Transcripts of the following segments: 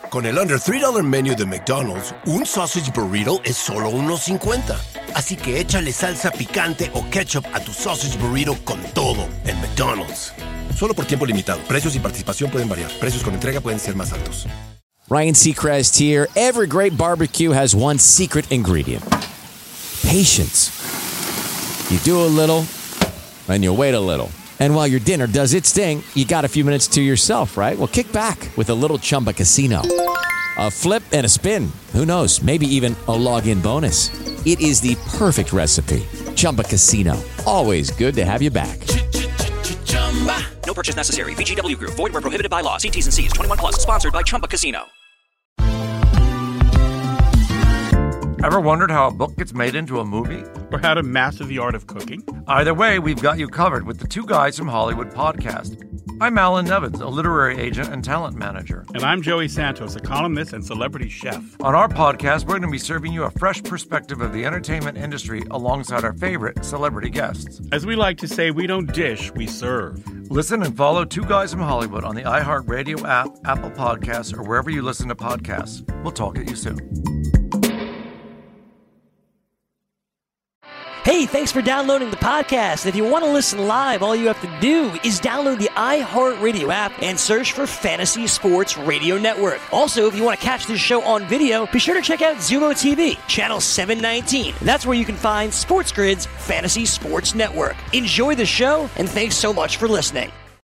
Con el Under $3 Menu de McDonald's, un sausage burrito es solo $1.50. Así que échale salsa picante o ketchup a tu sausage burrito con todo en McDonald's. Solo por tiempo limitado. Precios y participación pueden variar. Precios con entrega pueden ser más altos. Ryan Seacrest here. Every great barbecue has one secret ingredient. Patience. You do a little, and you wait a little. And while your dinner does its thing, you got a few minutes to yourself, right? Well, kick back with a little Chumba Casino. A flip and a spin. Who knows? Maybe even a log-in bonus. It is the perfect recipe. Chumba Casino. Always good to have you back. No purchase necessary. VGW Group. Void where prohibited by law. See T's and C's. 21 plus. Sponsored by Chumba Casino. Ever wondered how a book gets made into a movie? Or how to master the art of cooking? Either way, we've got you covered with the Two Guys from Hollywood podcast. I'm Alan Nevins, a literary agent and talent manager. And I'm Joey Santos, a columnist and celebrity chef. On our podcast, we're going to be serving you a fresh perspective of the entertainment industry alongside our favorite celebrity guests. As we like to say, we don't dish, we serve. Listen and follow Two Guys from Hollywood on the iHeartRadio app, Apple Podcasts, or wherever you listen to podcasts. We'll talk at you soon. Hey, thanks for downloading the podcast. If you want to listen live, all you have to do is download the iHeartRadio app and search for Fantasy Sports Radio Network. Also, if you want to catch this show on video, be sure to check out Zumo TV, channel 719. That's where you can find Sports Grid's Fantasy Sports Network. Enjoy the show, and thanks so much for listening.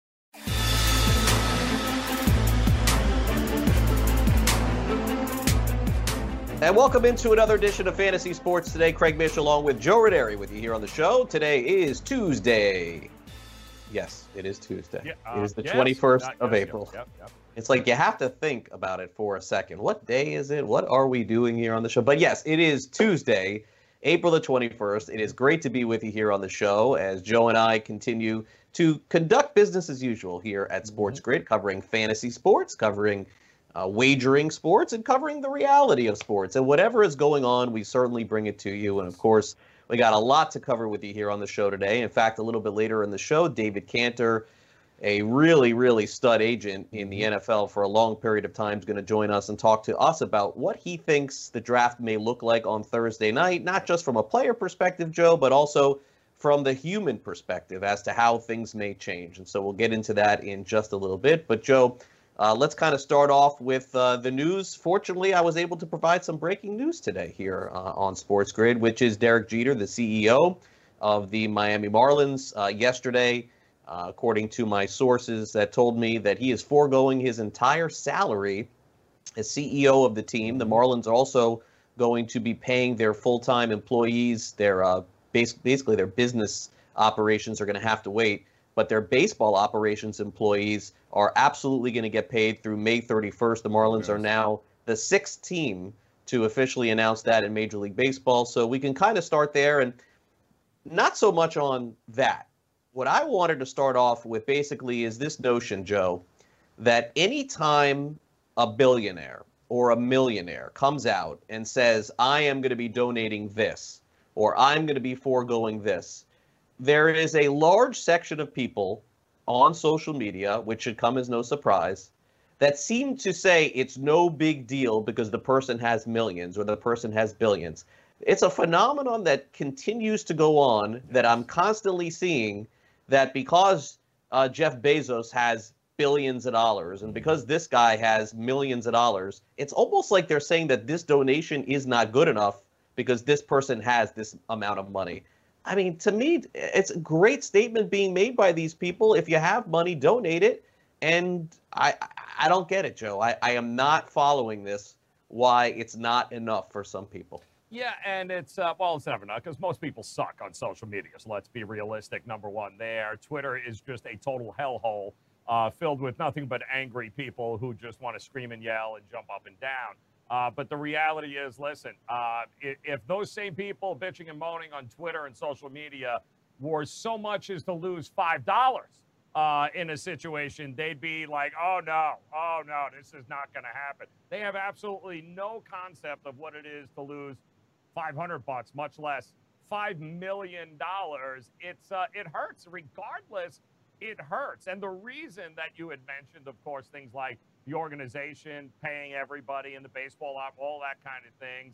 And welcome into another edition of Fantasy Sports Today. Craig Mish along with Joe Ranieri with you here on the show. Today is Tuesday. Yes, it is Tuesday. It is the 21st of April. Yep. It's like you have to think about it for a second. What day is it? What are we doing here on the show? But yes, it is Tuesday, April the 21st. It is great to be with you here on the show as Joe and I continue to conduct business as usual here at Sports Grid, covering fantasy sports, covering wagering sports, and covering the reality of sports. And whatever is going on, we certainly bring it to you. And of course, we got a lot to cover with you here on the show today. In fact, a little bit later in the show, David Cantor, a really, really stud agent in the NFL for a long period of time, is going to join us and talk to us about what he thinks the draft may look like on Thursday night, not just from a player perspective, Joe, but also from the human perspective as to how things may change. And so we'll get into that in just a little bit. But Joe, let's kind of start off with the news. Fortunately, I was able to provide some breaking news today here on Sports Grid, which is Derek Jeter, the CEO of the Miami Marlins, yesterday, according to my sources that told me that he is foregoing his entire salary as CEO of the team. The Marlins are also going to be paying their full-time employees. Their basically their business operations are going to have to wait, but their baseball operations employees are absolutely going to get paid through May 31st. The Marlins are now the sixth team to officially announce that in Major League Baseball. So we can kind of start there, and not so much on that. What I wanted to start off with basically is this notion, Joe, that anytime a billionaire or a millionaire comes out and says, I am going to be donating this, or I'm going to be foregoing this, there is a large section of people on social media, which should come as no surprise, that seem to say it's no big deal because the person has millions or the person has billions. It's a phenomenon that continues to go on, that I'm constantly seeing, that because Jeff Bezos has billions of dollars and because this guy has millions of dollars, it's almost like they're saying that this donation is not good enough because this person has this amount of money. I mean, to me, it's a great statement being made by these people. If you have money, donate it. And I don't get it, Joe. I am not following this, why it's not enough for some people. Yeah, and it's, well, it's never enough because most people suck on social media. So let's be realistic. Number one there. Twitter is just a total hellhole filled with nothing but angry people who just want to scream and yell and jump up and down. But the reality is, listen, if those same people bitching and moaning on Twitter and social media were so much as to lose $5 in a situation, they'd be like, oh, no, this is not going to happen. They have absolutely no concept of what it is to lose $500, much less $5 million. It hurts. Regardless, it hurts. And the reason that you had mentioned, of course, things like the organization paying everybody in the baseball op, all that kind of things.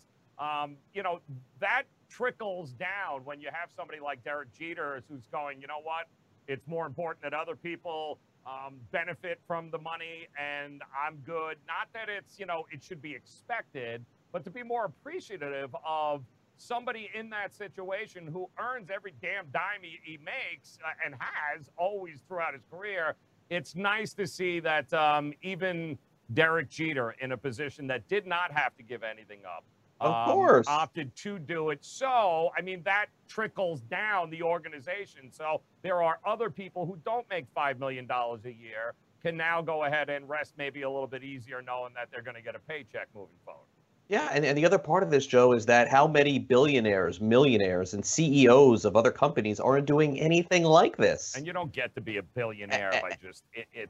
That trickles down when you have somebody like Derek Jeter who's going, you know what? It's more important that other people benefit from the money, and I'm good. Not that it's, it should be expected, but to be more appreciative of somebody in that situation who earns every damn dime he makes and has always throughout his career. It's nice to see that even Derek Jeter, in a position that did not have to give anything up, of course, opted to do it. So, that trickles down the organization. So there are other people who don't make $5 million a year can now go ahead and rest maybe a little bit easier knowing that they're going to get a paycheck moving forward. Yeah, and the other part of this, Joe, is that how many billionaires, millionaires, and CEOs of other companies aren't doing anything like this? And you don't get to be a billionaire by just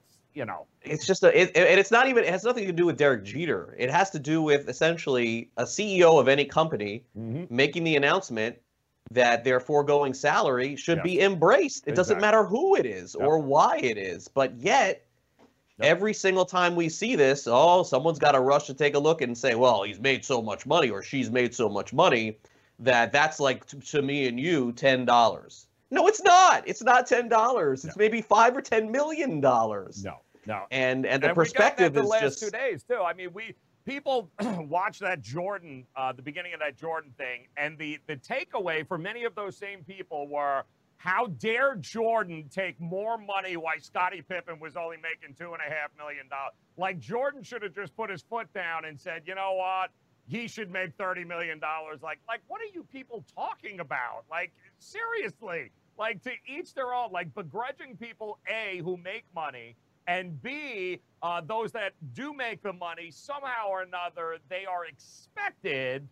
It's just it's not even. It has nothing to do with Derek Jeter. It has to do with essentially a CEO of any company making the announcement that their foregoing salary should be embraced. It doesn't matter who it is or why it is, but yet. Every single time we see this, someone's got to rush to take a look and say, well, he's made so much money or she's made so much money that's like to me and you $10. No, it's not. It's not $10. It's maybe $5 or $10 million. No. And the perspective is the last just 2 days too. People watch that Jordan, the beginning of that Jordan thing, and the takeaway for many of those same people were, how dare Jordan take more money while Scottie Pippen was only making $2.5 million? Like, Jordan should have just put his foot down and said, you know what? He should make $30 million. Like, what are you people talking about? Like, seriously, like, to each their own, like, begrudging people, A, who make money, and B, those that do make the money, somehow or another, they are expected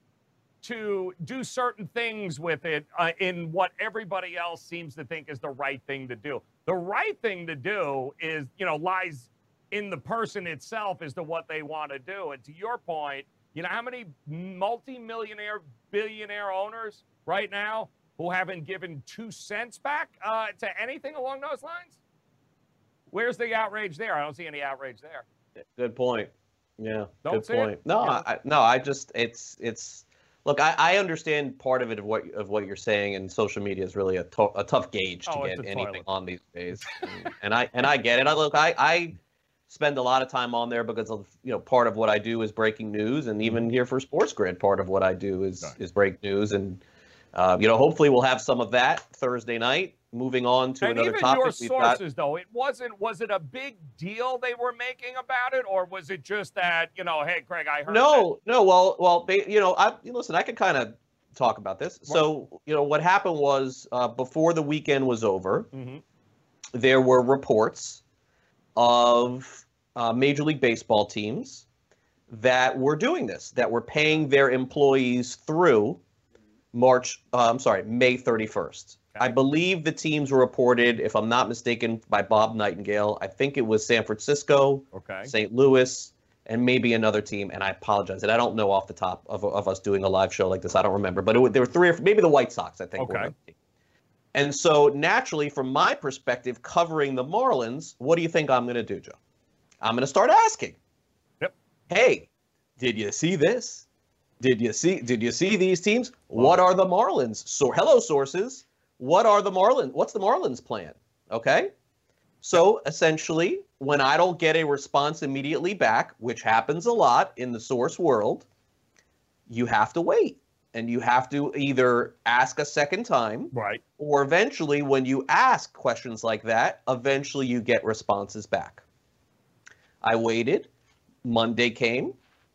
to do certain things with it in what everybody else seems to think is the right thing to do. The right thing to do is, lies in the person itself as to what they want to do. And to your point, how many multi-millionaire, billionaire owners right now who haven't given 2 cents back to anything along those lines? Where's the outrage there? I don't see any outrage there. Good point. Yeah, good point. It's. Look, I understand part of it of what you're saying, and social media is really a tough gauge to get anything on these days, and I get it. I spend a lot of time on there because of part of what I do is breaking news, and even here for Sports Grid, part of what I do is break news, and hopefully we'll have some of that Thursday night. Moving on to another topic. And even your sources, though, was it a big deal they were making about it, or was it just that, hey, Craig, I heard No, listen, I can kind of talk about this. So, what happened was before the weekend was over, there were reports of Major League Baseball teams that were doing this, that were paying their employees through May 31st. I believe the teams were reported, if I'm not mistaken, by Bob Nightingale. I think it was San Francisco, St. Louis, and maybe another team. And I apologize. And I don't know off the top of us doing a live show like this. I don't remember. But there were 3 or maybe the White Sox, I think. Okay. And so naturally, from my perspective, covering the Marlins, what do you think I'm going to do, Joe? I'm going to start asking. Yep. Hey, did you see this? Did you see these teams? What are the Marlins? So, hello, sources. What's the Marlins plan? Okay. So essentially, when I don't get a response immediately back, which happens a lot in the source world, you have to wait. And you have to either ask a second time, right? Or eventually, when you ask questions like that, eventually you get responses back. I waited. Monday came.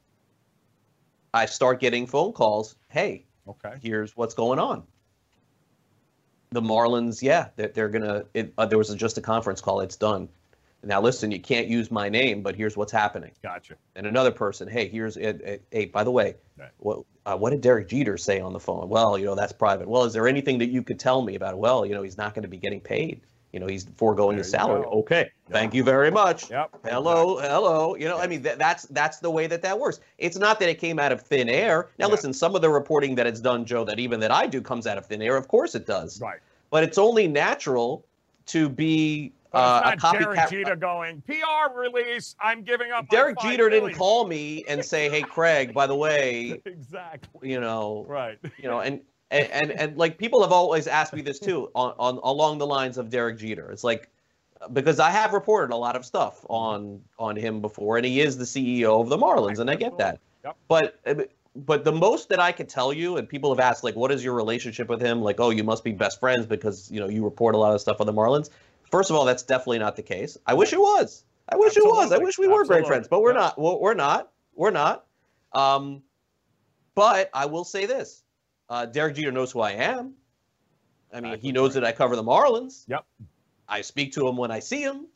I start getting phone calls. Hey, here's what's going on. The Marlins, they're going to – there was just a conference call. It's done. Now, listen, you can't use my name, but here's what's happening. Gotcha. And another person, hey, by the way, what did Derek Jeter say on the phone? Well, that's private. Well, is there anything that you could tell me about it? Well, he's not going to be getting paid. He's foregoing his salary. Go. Okay. Yep. Thank you very much. Yep. Hello. That's the way that works. It's not that it came out of thin air. Now, listen, some of the reporting that it's done, Joe, that I do comes out of thin air. Of course it does. Right. But it's only natural to be But it's not Derek Jeter going, PR release, I'm giving up. Derek Jeter didn't call me and say, hey, Craig, by the way. Exactly. Right. And like people have always asked me this too on along the lines of Derek Jeter. It's like, because I have reported a lot of stuff on him before, and he is the CEO of the Marlins, and I get that. Yep. But the most that I could tell you, and people have asked, like, what is your relationship with him? Like, oh, you must be best friends because, you report a lot of stuff on the Marlins. First of all, that's definitely not the case. I wish it was. I wish it was. I wish we were great friends, but we're not. We're not. We're not. But I will say this. Derek Jeter knows who I am. I mean, he knows that I cover the Marlins. Yep. I speak to him when I see him.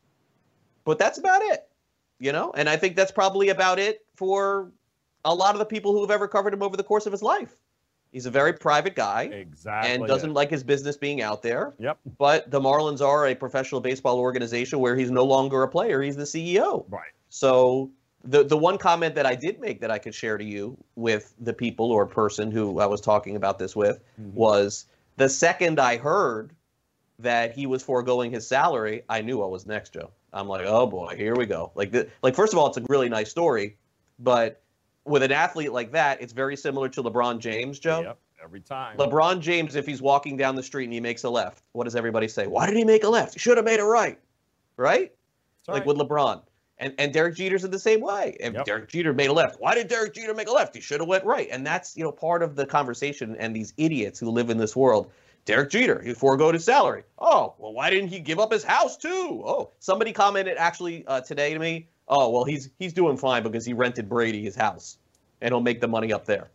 But that's about it. And I think that's probably about it for a lot of the people who have ever covered him over the course of his life. He's a very private guy. Exactly. And doesn't like his business being out there. Yep. But the Marlins are a professional baseball organization where he's no longer a player. He's the CEO. Right. So the one comment that I did make that I could share to you with the people or person who I was talking about this with was the second I heard that he was foregoing his salary, I knew what was next, Joe. I'm like, oh boy, here we go. Like first of all, it's a really nice story, but with an athlete like that, it's very similar to LeBron James, Joe. Yep, every time. LeBron James, if he's walking down the street and he makes a left, what does everybody say? Why did he make a left? He should have made a right. Right? Like with LeBron. And Derek Jeter's in the same way. If Derek Jeter made a left, why did Derek Jeter make a left? He should have went right. And that's, part of the conversation and these idiots who live in this world. Derek Jeter, he foregoed his salary. Oh, well, why didn't he give up his house too? Oh, somebody commented actually today to me, oh, well, he's doing fine because he rented Brady his house and he'll make the money up there.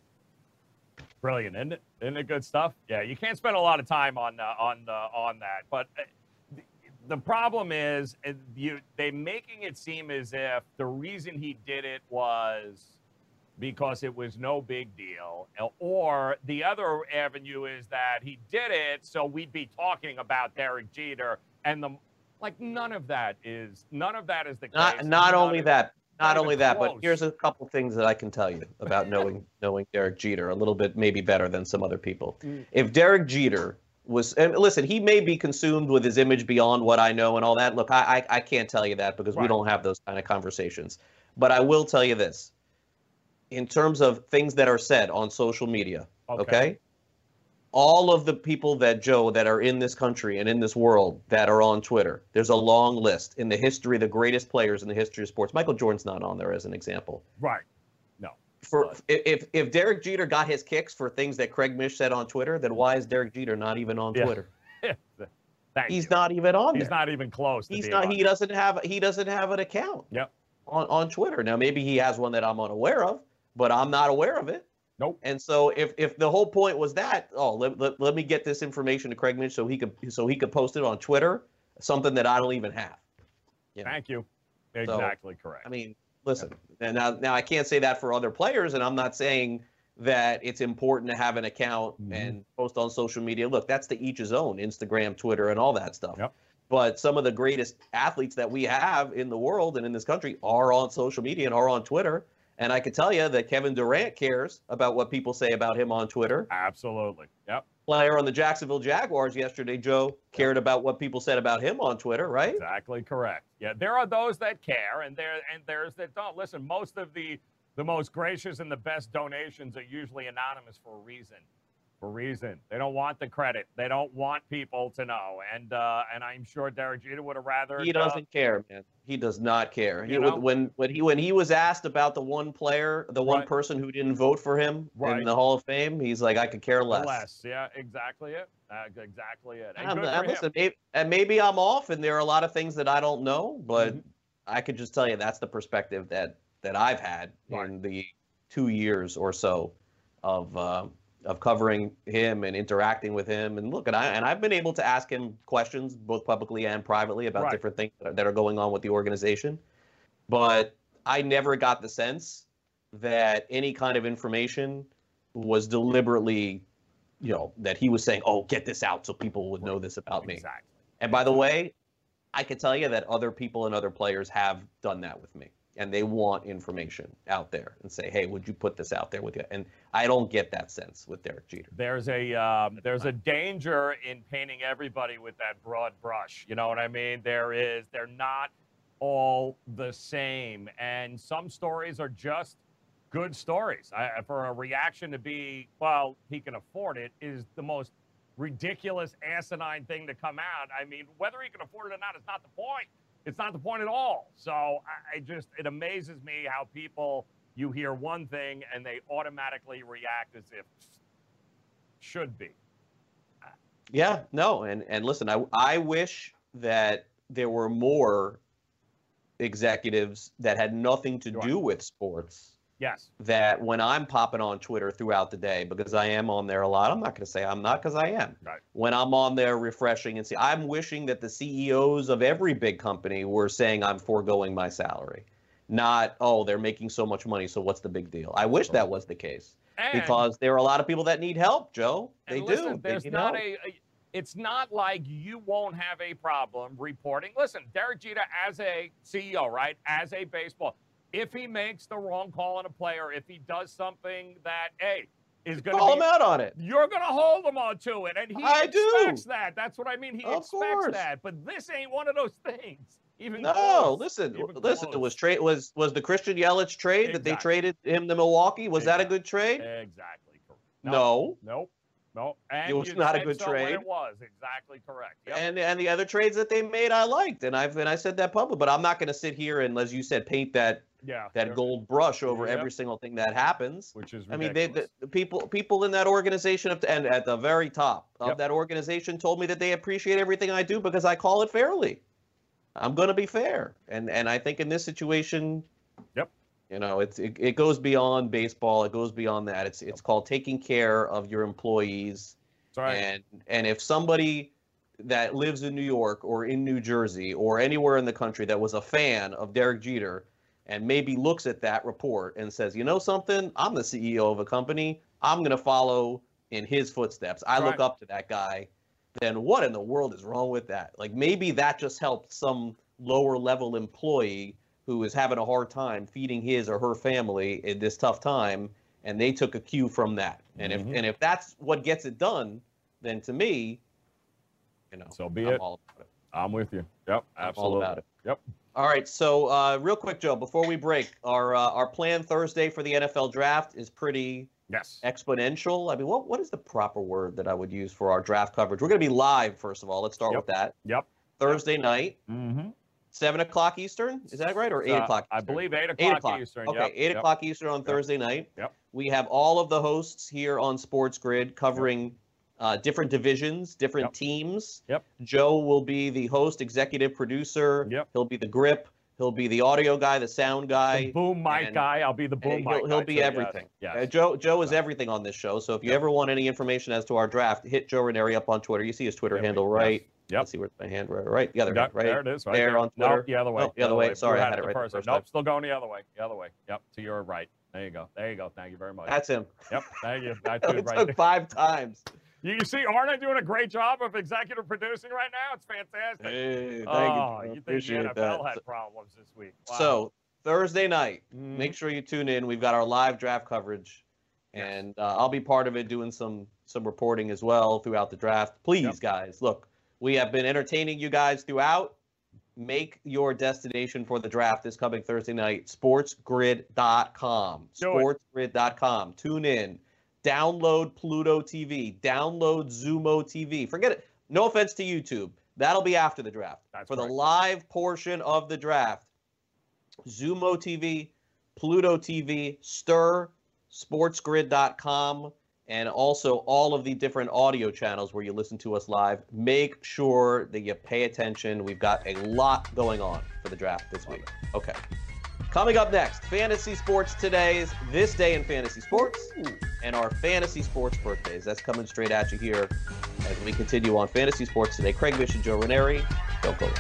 Brilliant, isn't it? Isn't it good stuff? Yeah, you can't spend a lot of time on that, but the problem is they making it seem as if the reason he did it was because it was no big deal, or the other avenue is that he did it so we'd be talking about Derek Jeter, and none of that is the case. Not only that, but here's a couple things that I can tell you about knowing Derek Jeter a little bit maybe better than some other people. If Derek Jeter was, and listen, he may be consumed with his image beyond what I know and all that. Look, I can't tell you that because we don't have those kind of conversations. But I will tell you this. In terms of things that are said on social media, okay? All of the people that are in this country and in this world that are on Twitter, there's a long list in the history, the greatest players in the history of sports. Michael Jordan's not on there as an example. Right. No. If Derek Jeter got his kicks for things that Craig Mish said on Twitter, then why is Derek Jeter not even on Twitter? He's not even on there. He's not even close. He doesn't have an account. Yep. On Twitter. Now maybe he has one that I'm unaware of, but I'm not aware of it. Nope. And so if the whole point was that, let me get this information to Craig Mish so he could post it on Twitter, something that I don't even have. Thank you. Exactly correct. I mean, listen, and now I can't say that for other players, and I'm not saying that it's important to have an account and post on social media. Look, that's to each his own, Instagram, Twitter, and all that stuff. Yep. But some of the greatest athletes that we have in the world and in this country are on social media and are on Twitter. And I can tell you that Kevin Durant cares about what people say about him on Twitter. Absolutely. Yep. Player on the Jacksonville Jaguars yesterday, Joe, cared about what people said about him on Twitter, right? Exactly correct. Yeah, there are those that care, and there's that don't. Listen, most of the most gracious and the best donations are usually anonymous for a reason. They don't want the credit. They don't want people to know. And I'm sure Derek Jeter would have rather. He doesn't care, man. He does not care. When he was asked about the one player, the one person who didn't vote for him in the Hall of Fame, he's like, I could care less. Yeah, exactly it. Exactly it. And listen, maybe I'm off, and there are a lot of things that I don't know, but I could just tell you that's the perspective that I've had in the 2 years or so of covering him and interacting with him. And look, and I've been able to ask him questions both publicly and privately about different things that are going on with the organization. But I never got the sense that any kind of information was deliberately, that he was saying, oh, get this out so people would know this about me. Exactly. And by the way, I can tell you that other people and other players have done that with me. and they want information out there and say, hey, would you put this out there with you? And I don't get that sense with Derek Jeter. There's a danger in painting everybody with that broad brush. You know what I mean? They're not all the same, and some stories are just good stories. For a reaction to be, well, he can afford it, is the most ridiculous, asinine thing to come out. I mean, whether he can afford it or not is not the point. It's not the point at all. So it amazes me how people, you hear one thing and they automatically react as if should be. Yeah, no, and listen, I wish that there were more executives that had nothing to do with sports. Yes. That when I'm popping on Twitter throughout the day, because I am on there a lot, I'm not going to say I'm not, because I am. Right. When I'm on there refreshing and see, I'm wishing that the CEOs of every big company were saying I'm foregoing my salary. Not, oh, they're making so much money, so what's the big deal? I wish that was the case. Because there are a lot of people that need help, Joe. They do. It's not like you won't have a problem reporting. Listen, Derek Jeter as a CEO, right, as a baseball, if he makes the wrong call on a player, if he does something that, is going to call him out on it. You're going to hold him on to it, and he expects that. That's what I mean. He expects that. But this ain't one of those things. Even close. Listen. It was the Christian Yelich trade that they traded him to Milwaukee. Was that a good trade? Exactly. No. Nope. No, and it was not a good trade. It was exactly correct. Yep. And the other trades that they made, I liked, and I said that publicly. But I'm not going to sit here and, as you said, paint that gold brush over every single thing that happens. Which is ridiculous. I mean, the people in that organization and at the very top of that organization told me that they appreciate everything I do because I call it fairly. I'm going to be fair, and I think in this situation, you know, it goes beyond baseball. It goes beyond that. It's called taking care of your employees. That's right. And if somebody that lives in New York or in New Jersey or anywhere in the country that was a fan of Derek Jeter and maybe looks at that report and says, you know something, I'm the CEO of a company, I'm going to follow in his footsteps. I look up to that guy. Then what in the world is wrong with that? Like, maybe that just helped some lower level employee who is having a hard time feeding his or her family in this tough time, and they took a cue from that. And if that's what gets it done, then to me, you know, so be I'm it. all about it. I'm with you. Yep, absolutely. All about it. Yep. All right, so real quick, Joe, before we break, our plan Thursday for the NFL draft is pretty exponential. I mean, what is the proper word that I would use for our draft coverage? We're going to be live, first of all. Let's start with that. Yep. Thursday night. Mm-hmm. 7 o'clock Eastern, is that right? Or 8 o'clock Eastern? I believe 8 o'clock Eastern. Okay, 8 o'clock Eastern on Thursday night. Yep. We have all of the hosts here on Sports Grid covering different divisions, different teams. Yep. Joe will be the host, executive producer. Yep. He'll be the grip. He'll be the audio guy, the sound guy. The boom mic guy. I'll be the boom mic guy. He'll be everything. Yes. Joe is everything on this show. So if you ever want any information as to our draft, hit Joe Ranieri up on Twitter. You see his Twitter handle, right? Yes. Yep. Let's see where's my hand, right? The other way, right? There it is, right there. On Twitter. Nope, the other way. Oh, the other way. Sorry, I had it right the first time. Still going the other way. The other way. Yep, to your right. There you go. Thank you very much. That's him. Yep, thank you. It took 5 times. You see, aren't I doing a great job of executive producing right now? It's fantastic. Hey, thank you. You think Appreciate the NFL that. had problems this week. Wow. So, Thursday night, make sure you tune in. We've got our live draft coverage, and I'll be part of it doing some reporting as well throughout the draft. Please, guys, look, we have been entertaining you guys throughout. Make your destination for the draft this coming Thursday night, sportsgrid.com. Sportsgrid.com. Tune in. Download Pluto TV. Download Zumo TV. Forget it. No offense to YouTube. That'll be after the draft. That's for the live portion of the draft, Zumo TV, Pluto TV, Stir, sportsgrid.com, and also all of the different audio channels where you listen to us live. Make sure that you pay attention. We've got a lot going on for the draft this week. Okay. Coming up next, Fantasy Sports Today's This Day in Fantasy Sports and our Fantasy Sports Birthdays. That's coming straight at you here as we continue on Fantasy Sports Today. Craig Mish and Joe Ranieri. Don't go away.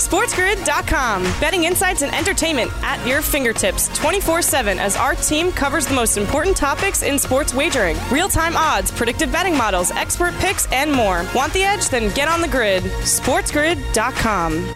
SportsGrid.com. Betting insights and entertainment at your fingertips 24/7 as our team covers the most important topics in sports wagering. Real-time odds, predictive betting models, expert picks, and more. Want the edge? Then get on the grid. SportsGrid.com.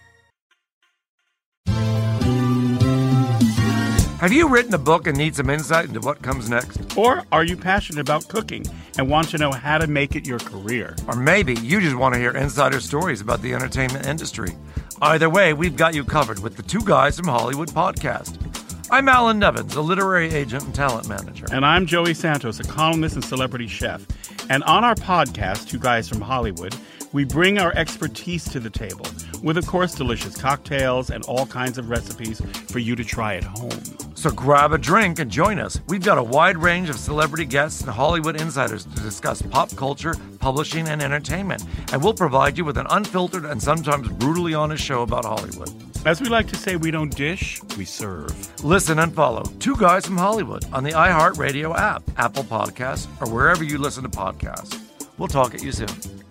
Have you written a book and need some insight into what comes next? Or are you passionate about cooking and want to know how to make it your career? Or maybe you just want to hear insider stories about the entertainment industry. Either way, we've got you covered with the Two Guys from Hollywood podcast. I'm Alan Nevins, a literary agent and talent manager. And I'm Joey Santos, a columnist and celebrity chef. And on our podcast, Two Guys from Hollywood, we bring our expertise to the table with, of course, delicious cocktails and all kinds of recipes for you to try at home. So grab a drink and join us. We've got a wide range of celebrity guests and Hollywood insiders to discuss pop culture, publishing, and entertainment. And we'll provide you with an unfiltered and sometimes brutally honest show about Hollywood. As we like to say, we don't dish, we serve. Listen and follow Two Guys from Hollywood on the iHeartRadio app, Apple Podcasts, or wherever you listen to podcasts. We'll talk at you soon.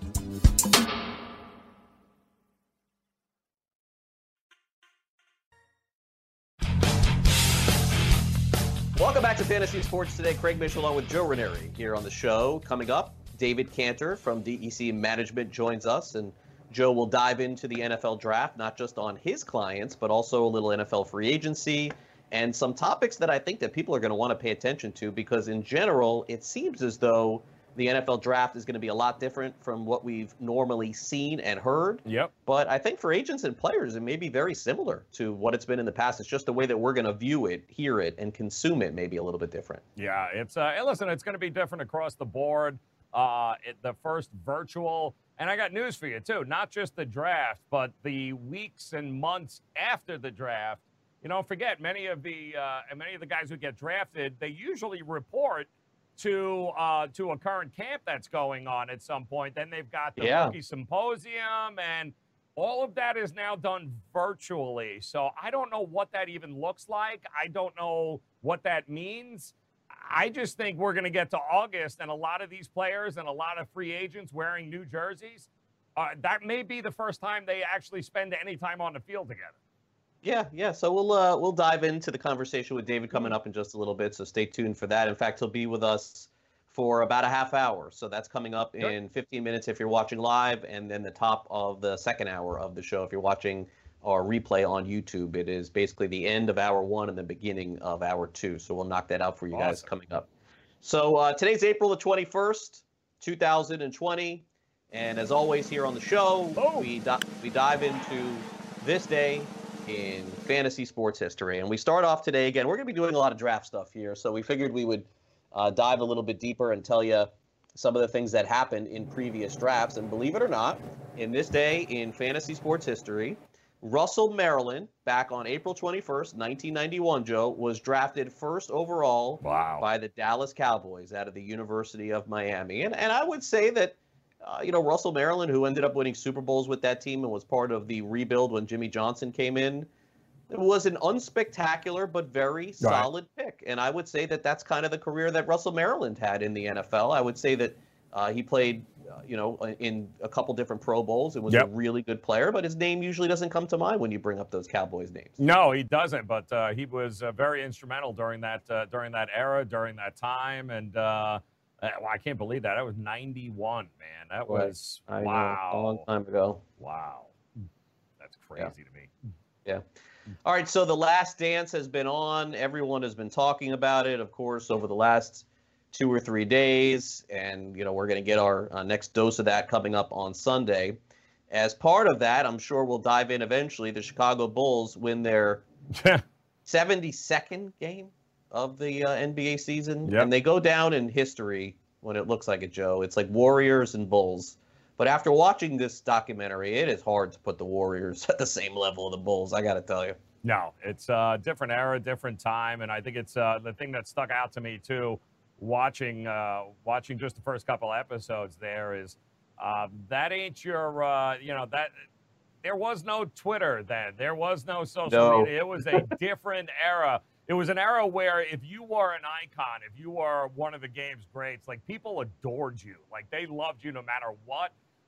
Welcome back to Fantasy Sports Today. Craig Mish along with Joe Ranieri here on the show. Coming up, David Cantor from DEC Management joins us, and Joe will dive into the NFL draft, not just on his clients, but also a little NFL free agency and some topics that I think that people are going to want to pay attention to, because in general, it seems as though the NFL draft is going to be a lot different from what we've normally seen and heard. Yep. But I think for agents and players, it may be very similar to what it's been in the past. It's just the way that we're going to view it, hear it, and consume it may be a little bit different. Yeah, it's listen, it's going to be different across the board. The first virtual, and I got news for you too, not just the draft, but the weeks and months after the draft. You know, forget many of the guys who get drafted, they usually report to a current camp that's going on at some point. Then they've got the rookie symposium, and all of that is now done virtually. So I don't know what that even looks like. I don't know what that means. I just think we're going to get to August, and a lot of these players and a lot of free agents wearing new jerseys, that may be the first time they actually spend any time on the field together. Yeah. So we'll dive into the conversation with David coming up in just a little bit. So stay tuned for that. In fact, he'll be with us for about a half hour. So that's coming up in 15 minutes if you're watching live, and then the top of the second hour of the show if you're watching our replay on YouTube. It is basically the end of hour one and the beginning of hour two. So we'll knock that out for you guys coming up. So today's April the 21st, 2020. And as always here on the show, we dive into this day in fantasy sports history. And we start off today, again, we're going to be doing a lot of draft stuff here. So we figured we would dive a little bit deeper and tell you some of the things that happened in previous drafts. And believe it or not, in this day in fantasy sports history, Russell Maryland, back on April 21st, 1991, Joe, was drafted first overall by the Dallas Cowboys out of the University of Miami. And I would say that, Russell Maryland, who ended up winning Super Bowls with that team and was part of the rebuild when Jimmy Johnson came in, it was an unspectacular but very solid pick. And I would say that that's kind of the career that Russell Maryland had in the NFL. I would say that he played, in a couple different Pro Bowls and was a really good player, but his name usually doesn't come to mind when you bring up those Cowboys names. No, he doesn't, but he was very instrumental during that era, during that time. And I can't believe that. That was 91, man. That was, I know, a long time ago. Wow. That's crazy to me. Yeah. All right, so The Last Dance has been on. Everyone has been talking about it, of course, over the last 2 or 3 days. And, we're going to get our next dose of that coming up on Sunday. As part of that, I'm sure we'll dive in eventually. The Chicago Bulls win their 72nd game of the NBA season. And they go down in history when it looks like it, Joe. It's like Warriors and Bulls. But after watching this documentary, it is hard to put the Warriors at the same level of the Bulls, I got to tell you. No, it's a different era, different time. And I think it's the thing that stuck out to me, too, watching just the first couple episodes there is that ain't your, that there was no Twitter then. There was no social media. It was a different era. It was an era where if you were an icon, if you were one of the game's greats, like people adored you. Like they loved you no matter what.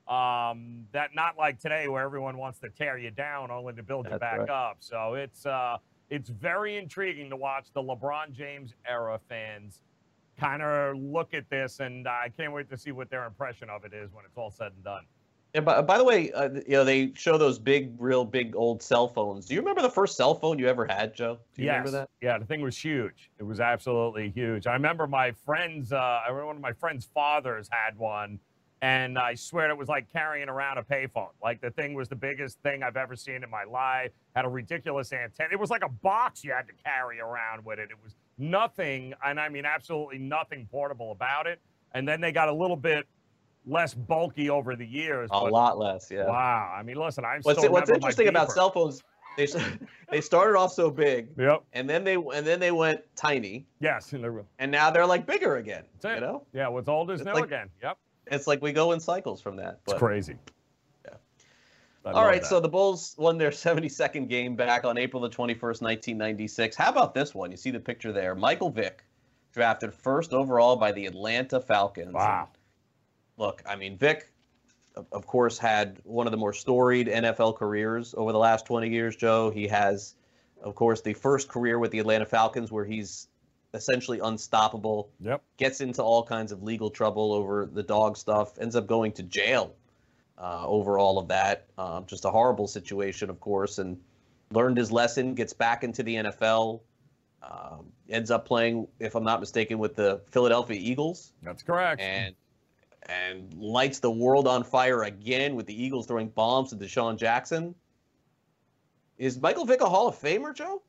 That not like today where everyone wants to tear you down only to build you back up. So it's very intriguing to watch the LeBron James era fans kind of look at this, and I can't wait to see what their impression of it is when it's all said and done. And by the way, they show those real big old cell phones. Do you remember the first cell phone you ever had, Joe? Do you remember that? Yeah, the thing was huge. It was absolutely huge. I remember my friends, one of my friends' fathers had one, and I swear it was like carrying around a payphone. Like, the thing was the biggest thing I've ever seen in my life. Had a ridiculous antenna. It was like a box you had to carry around with it. It was nothing, and I mean absolutely nothing portable about it. And then they got a little bit less bulky over the years. A lot less, yeah. Wow. I mean, listen, what's interesting about cell phones, they started off so big, yep, and then they went tiny. Yes, and now they're like bigger again. That's it. You know? Yeah, what's old is new again. Yep. It's like we go in cycles from that. It's crazy. Yeah. All right, so the Bulls won their 72nd game back on April the 21st, 1996. How about this one? You see the picture there. Michael Vick, drafted first overall by the Atlanta Falcons. Wow. And look, I mean, Vick, of course, had one of the more storied NFL careers over the last 20 years, Joe. He has, of course, the first career with the Atlanta Falcons where he's essentially unstoppable. Yep. Gets into all kinds of legal trouble over the dog stuff, ends up going to jail over all of that. Just a horrible situation, of course, and learned his lesson, gets back into the NFL, ends up playing, if I'm not mistaken, with the Philadelphia Eagles. That's correct. And lights the world on fire again with the Eagles throwing bombs to Deshaun Jackson. Is Michael Vick a Hall of Famer, Joe?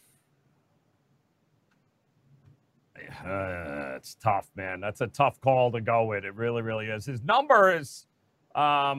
It's tough, man. That's a tough call to go with. It really, really is. His numbers are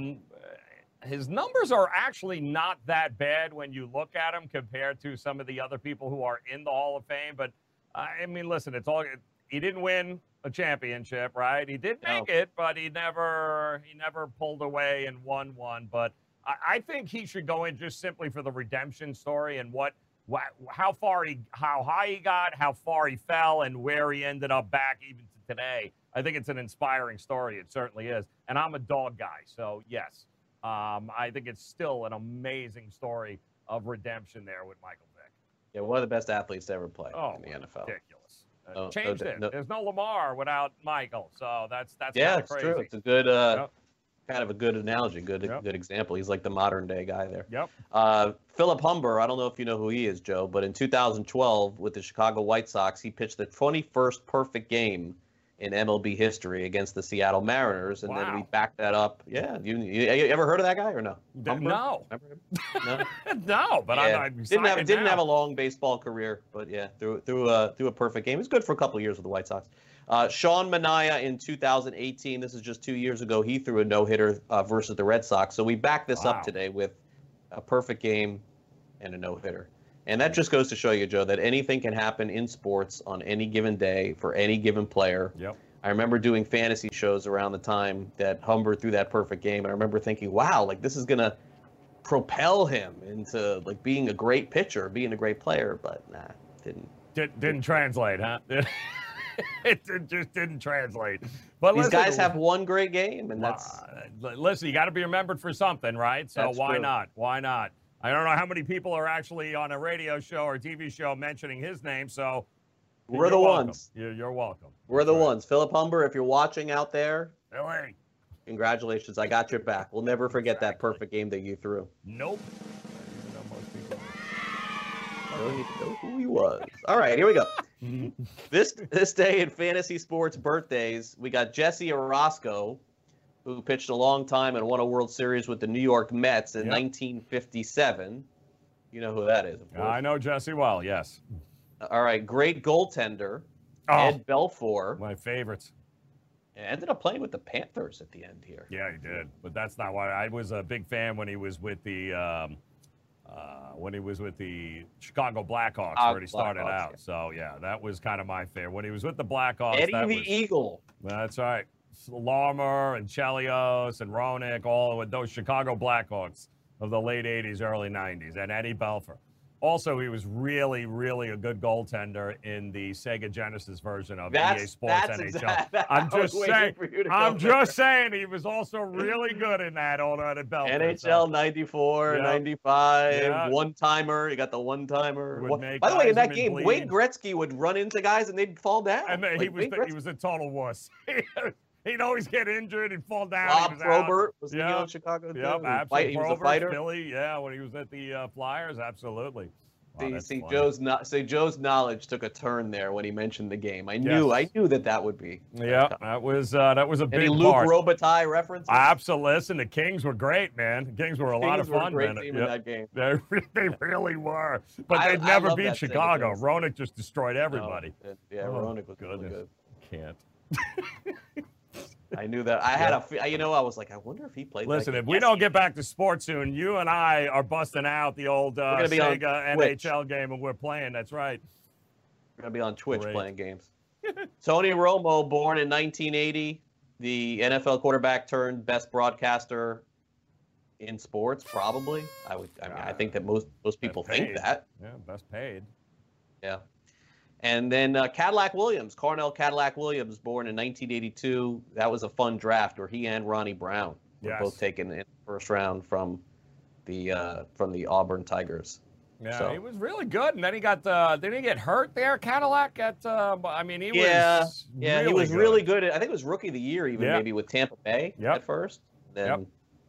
actually not that bad when you look at him compared to some of the other people who are in the Hall of Fame. But I mean, listen, he didn't win a championship, right? He did make it, but he never pulled away and won one. But I think he should go in just simply for the redemption story and how high he got, how far he fell, and where he ended up back even to today. I think it's an inspiring story. It certainly is. And I'm a dog guy, so yes, I think it's still an amazing story of redemption there with Michael Vick. Yeah, one of the best athletes to ever play in the NFL. Ridiculous. Changed it. There's no Lamar without Michael, so that's yeah, kind of crazy. True. It's a good kind of a good analogy, good example. He's like the modern day guy there. Yep. Philip Humber, I don't know if you know who he is, Joe, but in 2012 with the Chicago White Sox, he pitched the 21st perfect game in MLB history against the Seattle Mariners, and then we backed that up. Yeah, you ever heard of that guy or no? Humber? No. Remember him? No. No, but yeah. I'm didn't have a long baseball career, but yeah, threw a perfect game. He was good for a couple of years with the White Sox. Sean Manaea in 2018, this is just 2 years ago, he threw a no-hitter versus the Red Sox. So we backed this up today with a perfect game and a no-hitter. And that just goes to show you, Joe, that anything can happen in sports on any given day for any given player. Yep. I remember doing fantasy shows around the time that Humber threw that perfect game, and I remember thinking, wow, like this is going to propel him into like being a great pitcher, being a great player, but nah, didn't translate, huh? It just didn't translate. But these guys have one great game, and that's listen. You got to be remembered for something, right? So why true. not? Why not? I don't know how many people are actually on a radio show or TV show mentioning his name. So we're the ones. You're welcome. We're the ones. Philip Humber, if you're watching out there, LA. Congratulations. I got your back. We'll never forget that perfect game that you threw. Nope. I don't even know who he was. All right, here we go. This day in fantasy sports birthdays, we got Jesse Orosco, who pitched a long time and won a World Series with the New York Mets in 1957. You know who that is, of course. I know Jesse well, yes. All right, great goaltender, Ed Belfour. My favorites. And ended up playing with the Panthers at the end here. Yeah, he did. But that's not why. I was a big fan when he was with the Chicago Blackhawks, where he started out. Yeah. So, yeah, that was kind of my favorite. When he was with the Blackhawks, Eddie Eagle. That's right. Larmer and Chelios and Roenick, all with those Chicago Blackhawks of the late 80s, early 90s, and Eddie Belfour. Also, he was really, really a good goaltender in the Sega Genesis version of EA Sports NHL. I'm just saying he was also really good in that all at Belfast. NHL 94, 95, one-timer. He got the one-timer. By the way, in that game, Wayne Gretzky would run into guys and they'd fall down. And he was a total wuss. He'd always get injured and fall down. Bob Probert was he on Chicago? Yep, absolutely. He was a fighter. Philly, when he was at the Flyers, absolutely. Wow, Joe's knowledge took a turn there when he mentioned the game. I knew that would be. Yeah, that was a big Any Luke Robitaille references? Absolutely. Listen, the Kings were great, man. The Kings were a lot of fun, man. Team in that game. They really were. But they'd never beat Chicago. Roenick just destroyed everybody. Roenick was really good. Can't. I knew that. I had I was like, I wonder if he played. Listen, if we don't get back to sports soon, you and I are busting out the old Sega NHL game, and we're playing. That's right. We're gonna be on Twitch playing games. Tony Romo, born in 1980, the NFL quarterback turned best broadcaster in sports, probably. I think that most people think that. Yeah, best paid. Yeah. And then Cadillac Williams, Cornell Cadillac Williams, born in 1982. That was a fun draft where he and Ronnie Brown were both taken in the first round from the Auburn Tigers. Yeah, he was really good, and then he got didn't he get hurt there, Cadillac? He was really good. I think it was Rookie of the Year, even maybe with Tampa Bay at first. Then.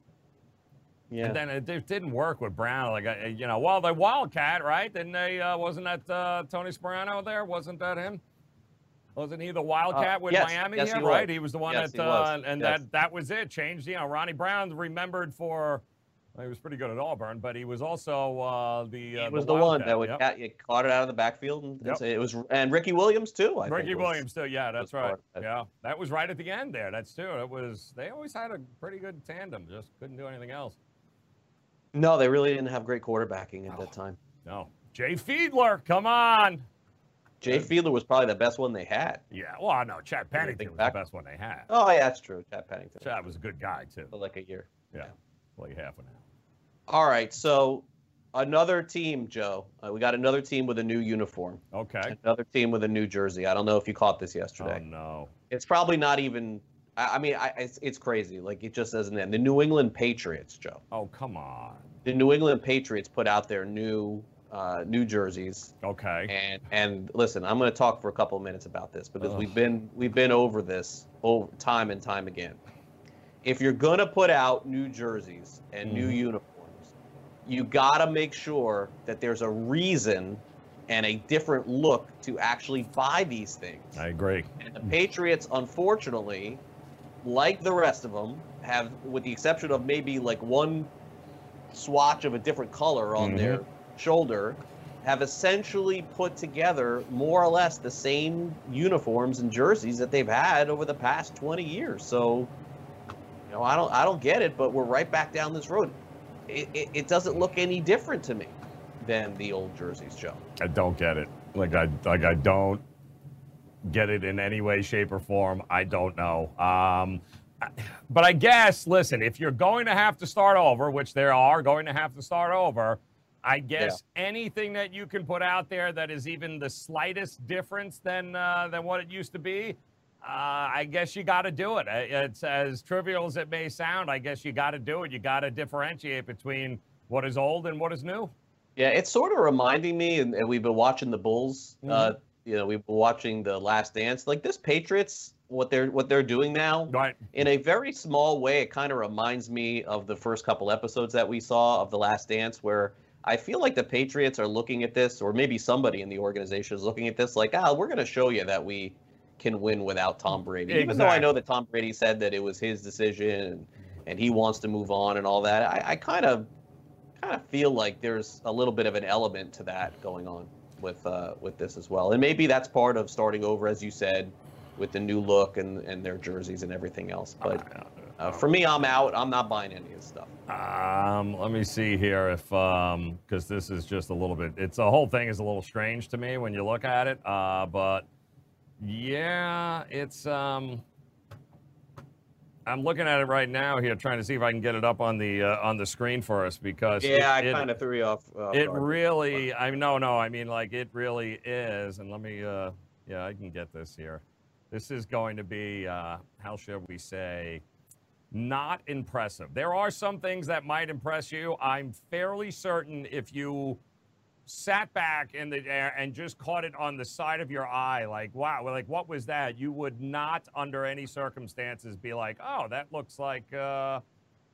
Yeah. And then it didn't work with Brown. The Wildcat, right? Didn't they? Wasn't that Tony Sperano there? Wasn't that him? Wasn't he the Wildcat with Miami here? Right? He was the one that was it. Changed. Ronnie Brown remembered for. Well, he was pretty good at Auburn, but he was also He was the one that caught it out of the backfield, and it was, and Ricky Williams too. Ricky Williams too. Yeah, that's right. Yeah, that was right at the end there. That's too. It was. They always had a pretty good tandem. Just couldn't do anything else. No, they really didn't have great quarterbacking at that time. No. Jay Fiedler, come on. Jay Fiedler was probably the best one they had. Yeah, well, no, Chad Pennington was the best one they had. Oh, yeah, that's true. Chad Pennington. Chad was a good guy, too. For like a year. Yeah, like half an hour. All right, so another team, Joe. We got another team with a new uniform. Okay. Another team with a new jersey. I don't know if you caught this yesterday. Oh, no. It's probably not even... it's crazy. Like, it just doesn't end. The New England Patriots, Joe. Oh, come on. The New England Patriots put out their new jerseys. Okay. And listen, I'm going to talk for a couple of minutes about this because we've been over this time and time again. If you're going to put out new jerseys and new uniforms, you got to make sure that there's a reason and a different look to actually buy these things. I agree. And the Patriots, unfortunately, like the rest of them, have, with the exception of maybe like one swatch of a different color on their shoulder, have essentially put together more or less the same uniforms and jerseys that they've had over the past 20 years. So, I don't get it, but we're right back down this road. It doesn't look any different to me than the old jerseys, Joe. I don't get it. I don't get it in any way, shape, or form. I don't know. But I guess, listen, if you're going to have to start over, which they are going to have to start over, I guess anything that you can put out there that is even the slightest difference than what it used to be, I guess you got to do it. It's as trivial as it may sound. I guess you got to do it. You got to differentiate between what is old and what is new. Yeah, it's sort of reminding me, and we've been watching the Bulls. We've been watching The Last Dance. Like this Patriots, what they're doing now, right? In a very small way, it kind of reminds me of the first couple episodes that we saw of The Last Dance, where I feel like the Patriots are looking at this, or maybe somebody in the organization is looking at this, like, we're going to show you that we can win without Tom Brady. Exactly. Even though I know that Tom Brady said that it was his decision and he wants to move on and all that, I kind of feel like there's a little bit of an element to that going on with this as well. And maybe that's part of starting over, as you said, with the new look and their jerseys and everything else. But for me, I'm out. I'm not buying any of this stuff. Let me see here if because this is just a little bit. The whole thing is a little strange to me when you look at it. But yeah, it's I'm looking at it right now here, trying to see if I can get it up on the screen for us because I kind of threw you off. It really, I mean, like it really is. And let me, I can get this here. This is going to be, how should we say, not impressive. There are some things that might impress you. I'm fairly certain if you sat back in the air and just caught it on the side of your eye, like, wow, like, what was that? You would not, under any circumstances, be like, oh, that looks like a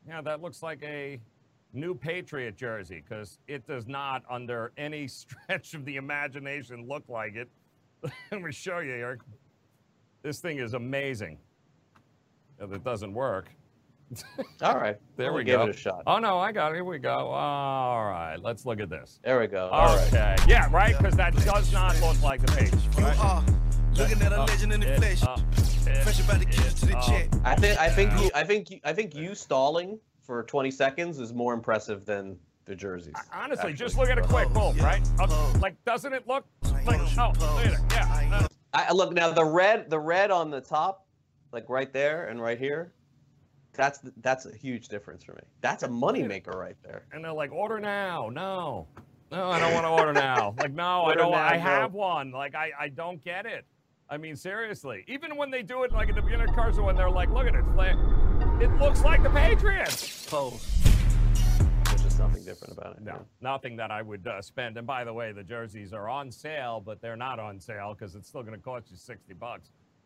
new Patriot jersey, because it does not, under any stretch of the imagination, look like it. Let me show you here. This thing is amazing. It doesn't work. All right. There we go. Give it a shot. Oh, no, I got it. Here we go. All right. Let's look at this. There we go. Okay. Right. Yeah, right? Because that does not look like the page. Right? You are looking at a legend in the flesh. Fresh about the keys to the jet. I think you stalling for 20 seconds is more impressive than the jerseys. Honestly, just look at it quick. Boom, right? Like, doesn't it look like, oh, look at it. Yeah. Look, now the red on the top, like right there and right here, that's a huge difference for me. That's a moneymaker right there. And they're like, order now. No, I don't want to order now. Like, no, I don't. I have one. Like, I don't get it. I mean, seriously. Even when they do it, like at the beginning of Carson, when they're like, look at it, it looks like the Patriots. There's just something different about it. No, nothing that I would spend. And by the way, the jerseys are on sale, but they're not on sale because it's still going to cost you $60.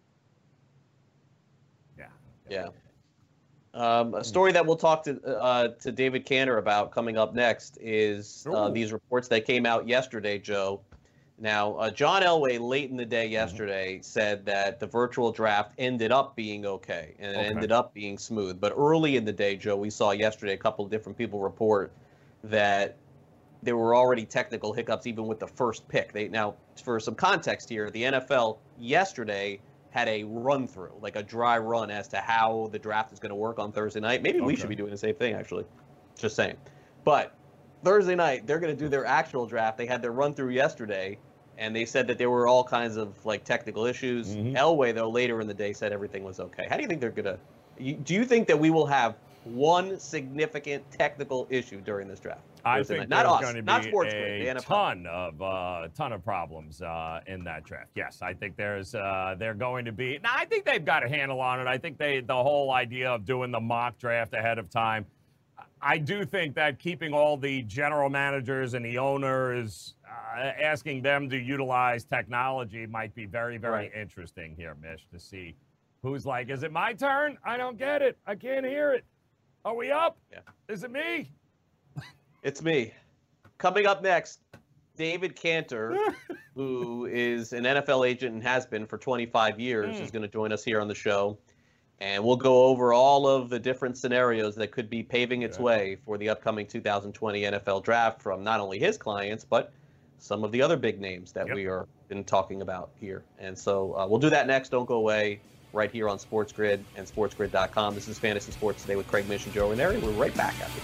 Yeah. A story that we'll talk to David Cantor about coming up next is these reports that came out yesterday, Joe. Now, John Elway, late in the day yesterday, said that the virtual draft ended up being okay, and it ended up being smooth. But early in the day, Joe, we saw yesterday a couple of different people report that there were already technical hiccups even with the first pick. Now, for some context here, the NFL yesterday had a run-through, like a dry run as to how the draft is going to work on Thursday night. Maybe we should be doing the same thing, actually. Just saying. But Thursday night, they're going to do their actual draft. They had their run-through yesterday, and they said that there were all kinds of like technical issues. Elway, though, later in the day said everything was okay. How do you think they're going to – do you think that we will have one significant technical issue during this draft? I think there's going to be a ton of problems in that draft. Yes, I think they're going to be. Now, I think they've got a handle on it. I think the whole idea of doing the mock draft ahead of time. I do think that keeping all the general managers and the owners, asking them to utilize technology might be very, very interesting here, Mish, to see who's like, is it my turn? I don't get it. I can't hear it. Are we up? Yeah. Is it me? It's me. Coming up next, David Cantor, who is an NFL agent and has been for 25 years, is going to join us here on the show. And we'll go over all of the different scenarios that could be paving its way for the upcoming 2020 NFL draft from not only his clients, but some of the other big names that we are been talking about here. And so we'll do that next. Don't go away. Right here on Sports Grid and SportsGrid.com. This is Fantasy Sports Today with Craig Mish and Joe Ranieri. We're right back after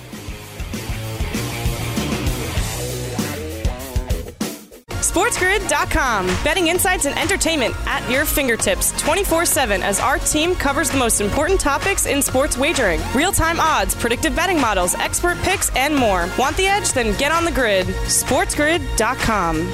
this. SportsGrid.com. Betting insights and entertainment at your fingertips 24/7 as our team covers the most important topics in sports wagering. Real-time odds, predictive betting models, expert picks, and more. Want the edge? Then get on the grid. SportsGrid.com.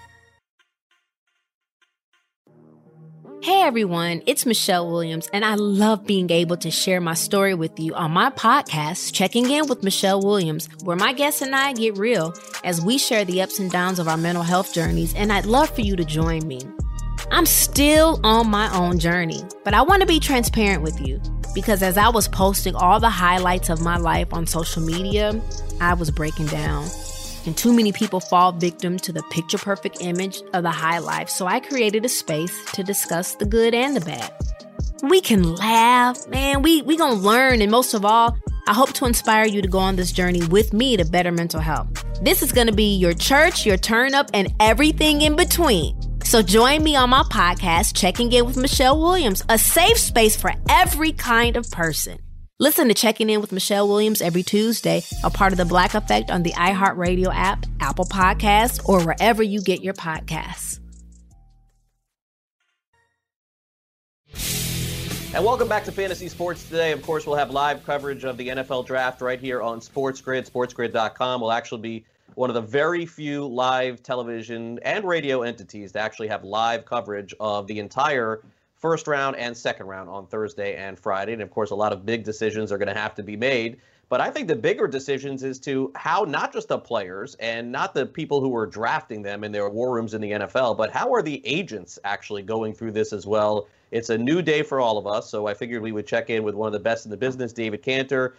Hey everyone, it's Michelle Williams, and I love being able to share my story with you on my podcast, Checking In with Michelle Williams, where my guests and I get real as we share the ups and downs of our mental health journeys, and I'd love for you to join me. I'm still on my own journey, but I want to be transparent with you because as I was posting all the highlights of my life on social media, I was breaking down. And too many people fall victim to the picture-perfect image of the high life, so I created a space to discuss the good and the bad. We can laugh, man, we gonna learn, and most of all, I hope to inspire you to go on this journey with me to better mental health. This is gonna be your church, your turn-up, and everything in between. So join me on my podcast, Checking In with Michelle Williams, a safe space for every kind of person. Listen to Checking In with Michelle Williams every Tuesday, a part of the Black Effect on the iHeartRadio app, Apple Podcasts, or wherever you get your podcasts. And welcome back to Fantasy Sports Today. Of course, we'll have live coverage of the NFL Draft right here on SportsGrid, sportsgrid.com. We'll actually be one of the very few live television and radio entities to actually have live coverage of the entire first round and second round on Thursday and Friday. And, of course, a lot of big decisions are going to have to be made. But I think the bigger decisions is to how not just the players and not the people who are drafting them in their war rooms in the NFL, but how are the agents actually going through this as well? It's a new day for all of us, so I figured we would check in with one of the best in the business, David Cantor.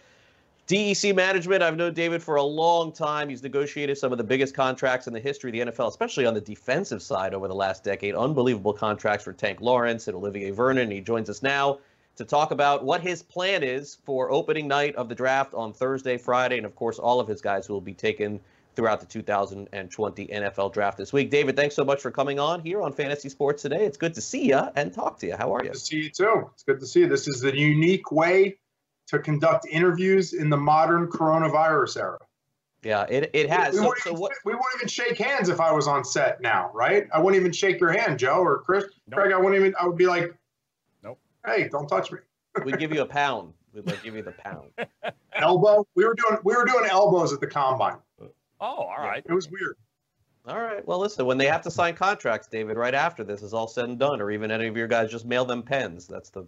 DEC Management, I've known David for a long time. He's negotiated some of the biggest contracts in the history of the NFL, especially on the defensive side over the last decade. Unbelievable contracts for Tank Lawrence and Olivier Vernon. He joins us now to talk about what his plan is for opening night of the draft on Thursday, Friday, and, of course, all of his guys who will be taken throughout the 2020 NFL Draft this week. David, thanks so much for coming on here on Fantasy Sports Today. It's good to see you and talk to you. How are you? Good to see you, too. It's good to see you. This is the unique way to conduct interviews in the modern coronavirus era. Yeah, it has. We wouldn't even shake hands if I was on set now, right? I wouldn't even shake your hand, Joe or Chris. Nope. Craig, I would be like, nope. Hey, don't touch me. We'd give you a pound. We'd give you the pound. Elbow? We were doing elbows at the combine. Oh, all right. It was weird. All right. Well, listen, when they have to sign contracts, David, right after this is all said and done, or even any of your guys just mail them pens. That's the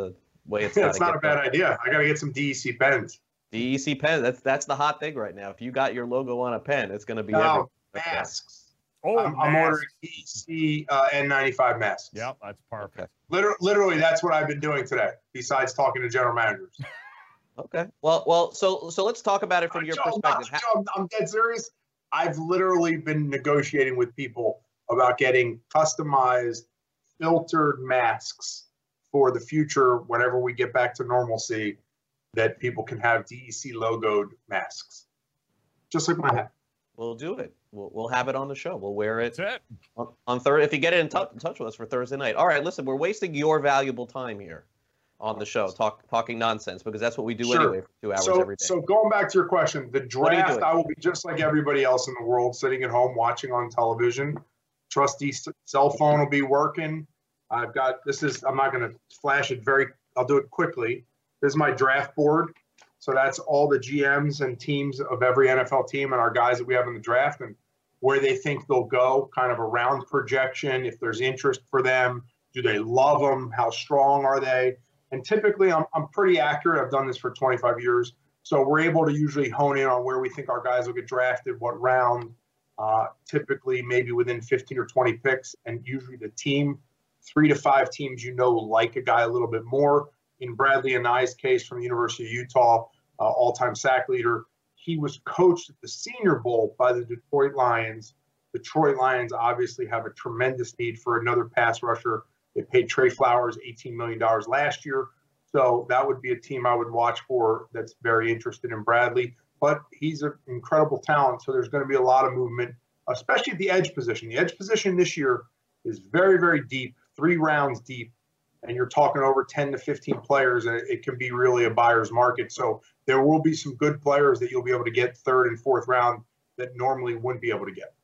way it's. It's not a bad idea. I got to get some DEC pens. DEC pens. That's the hot thing right now. If you got your logo on a pen, it's going to be everywhere. Masks. Oh, I'm ordering DEC N95 masks. Yep, that's perfect. Okay. Literally, that's what I've been doing today. Besides talking to general managers. Okay. Well. So let's talk about it from your perspective. Joe, I'm dead serious. I've literally been negotiating with people about getting customized, filtered masks for the future whenever we get back to normalcy, that people can have DEC logoed masks, just like my hat. We'll do it. We'll have it on the show. We'll wear it That's it. on Thursday. If you get in touch with us for Thursday night. All right. Listen, we're wasting your valuable time here on the show, talking nonsense, because that's what we do anyway for 2 hours every day. So going back to your question, the draft, I will be just like everybody else in the world, sitting at home watching on television. Trusty cell phone will be working. I'm not going to flash it I'll do it quickly. This is my draft board. So that's all the GMs and teams of every NFL team and our guys that we have in the draft and where they think they'll go, kind of a round projection, if there's interest for them. Do they love them? How strong are they? And typically, I'm pretty accurate. I've done this for 25 years. So we're able to usually hone in on where we think our guys will get drafted, what round, typically maybe within 15 or 20 picks. And usually the team, 3 to 5 teams, like a guy a little bit more. In Bradley Anai's case from the University of Utah, all-time sack leader, he was coached at the Senior Bowl by the Detroit Lions. Detroit Lions obviously have a tremendous need for another pass rusher. They paid Trey Flowers $18 million last year. So that would be a team I would watch for that's very interested in Bradley. But he's an incredible talent, so there's going to be a lot of movement, especially at the edge position. The edge position this year is very, very deep, 3 rounds deep, and you're talking over 10 to 15 players, and it can be really a buyer's market. So there will be some good players that you'll be able to get 3rd and 4th round that normally wouldn't be able to get.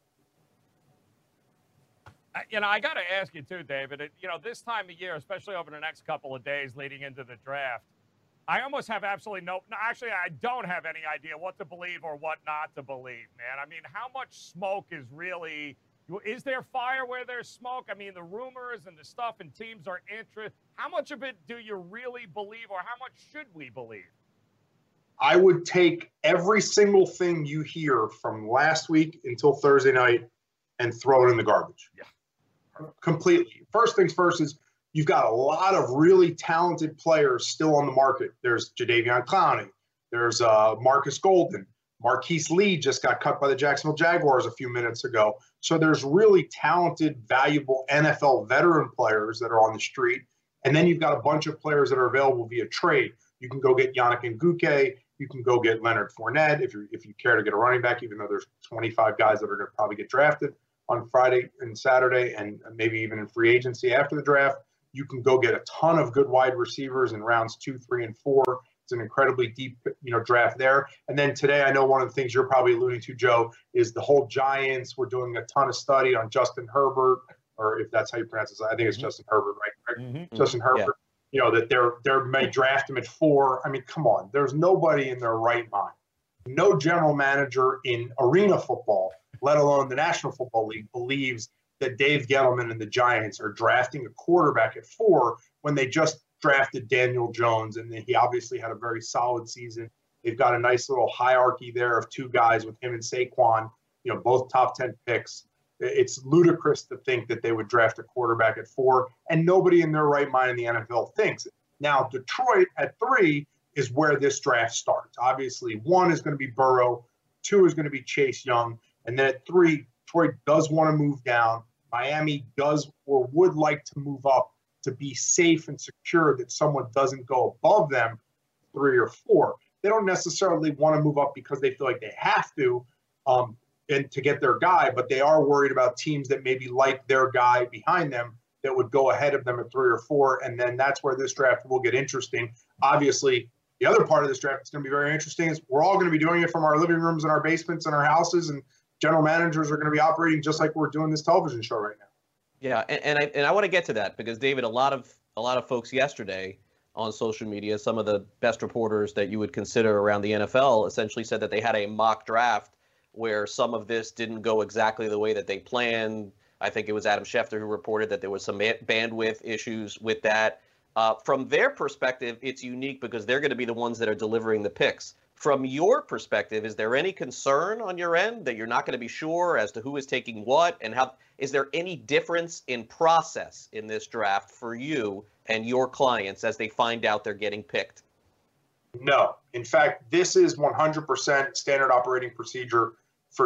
I got to ask you too, David, this time of year, especially over the next couple of days leading into the draft, I almost have absolutely actually, I don't have any idea what to believe or what not to believe, man. I mean, how much smoke is there fire where there's smoke? I mean, the rumors and the stuff and teams are interested. How much of it do you really believe, or how much should we believe? I would take every single thing you hear from last week until Thursday night and throw it in the garbage. Yeah. Completely. First things first is you've got a lot of really talented players still on the market. There's Jadeveon Clowney. There's Marcus Golden. Marquise Lee just got cut by the Jacksonville Jaguars a few minutes ago. So there's really talented, valuable NFL veteran players that are on the street. And then you've got a bunch of players that are available via trade. You can go get Yannick Ngakoue. You can go get Leonard Fournette if you care to get a running back, even though there's 25 guys that are going to probably get drafted on Friday and Saturday, and maybe even in free agency after the draft. You can go get a ton of good wide receivers in rounds 2, 3, and 4. It's an incredibly deep, draft there. And then today, I know one of the things you're probably alluding to, Joe, is the whole Giants. We're doing a ton of study on Justin Herbert, or if that's how you pronounce it. I think it's Justin Herbert, right? Mm-hmm. Justin Herbert. that they may draft him at 4. I mean, come on. There's nobody in their right mind. No general manager in arena football, let alone the National Football League, believes that Dave Gettleman and the Giants are drafting a quarterback at 4 when they just drafted Daniel Jones, and he obviously had a very solid season. They've got a nice little hierarchy there of 2 guys with him and Saquon, both top 10 picks. It's ludicrous to think that they would draft a quarterback at 4, and nobody in their right mind in the NFL thinks it. Now, Detroit at 3 is where this draft starts. Obviously, 1 is going to be Burrow, 2 is going to be Chase Young, and then at 3, Detroit does want to move down. Miami does or would like to move up to be safe and secure that someone doesn't go above them 3 or 4. They don't necessarily want to move up because they feel like they have to and to get their guy, but they are worried about teams that maybe like their guy behind them that would go ahead of them at 3 or 4, and then that's where this draft will get interesting. Obviously, the other part of this draft that's going to be very interesting is we're all going to be doing it from our living rooms and our basements and our houses, and general managers are going to be operating just like we're doing this television show right now. Yeah, and I want to get to that because, David, a lot of folks yesterday on social media, some of the best reporters that you would consider around the NFL essentially said that they had a mock draft where some of this didn't go exactly the way that they planned. I think it was Adam Schefter who reported that there was some bandwidth issues with that. From their perspective, it's unique because they're going to be the ones that are delivering the picks. From your perspective, is there any concern on your end that you're not going to be sure as to who is taking what, and how? Is there any difference in process in this draft for you and your clients as they find out they're getting picked? No. In fact, this is 100% standard operating procedure for